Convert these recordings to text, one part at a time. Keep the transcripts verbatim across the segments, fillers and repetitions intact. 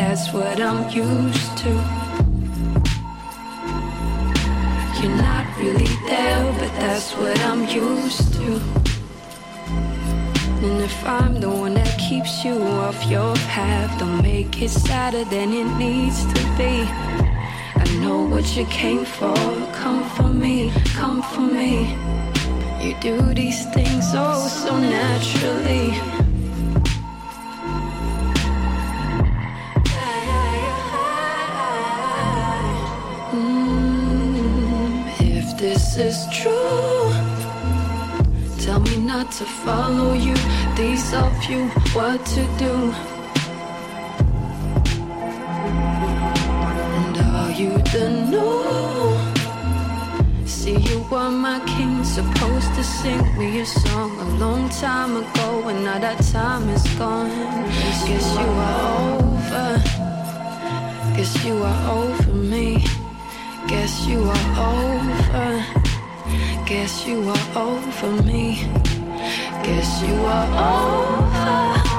that's what I'm used to. You're not really there, but that's what I'm used to. And if I'm the one that keeps you off your path, don't make it sadder than it needs to be. I know what you came for, come for me, come for me. You do these things oh so naturally. Mm, if this is true, tell me not to follow you. These are few, what to do. And are you the new? See, you were my king, supposed to sing me a song a long time ago, and now that time is gone. Guess you are over. Guess you are over me. Guess you are over. Guess you are over me. Guess you are over.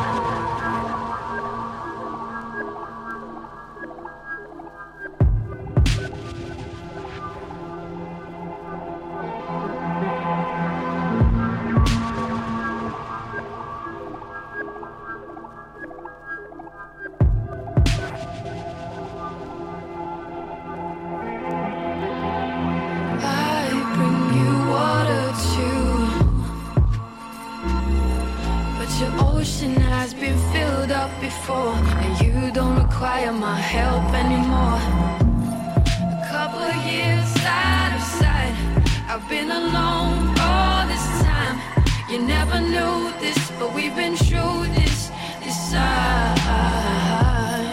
Before, and you don't require my help anymore. A couple of years out of sight, I've been alone all this time. You never knew this, but we've been through this, this side.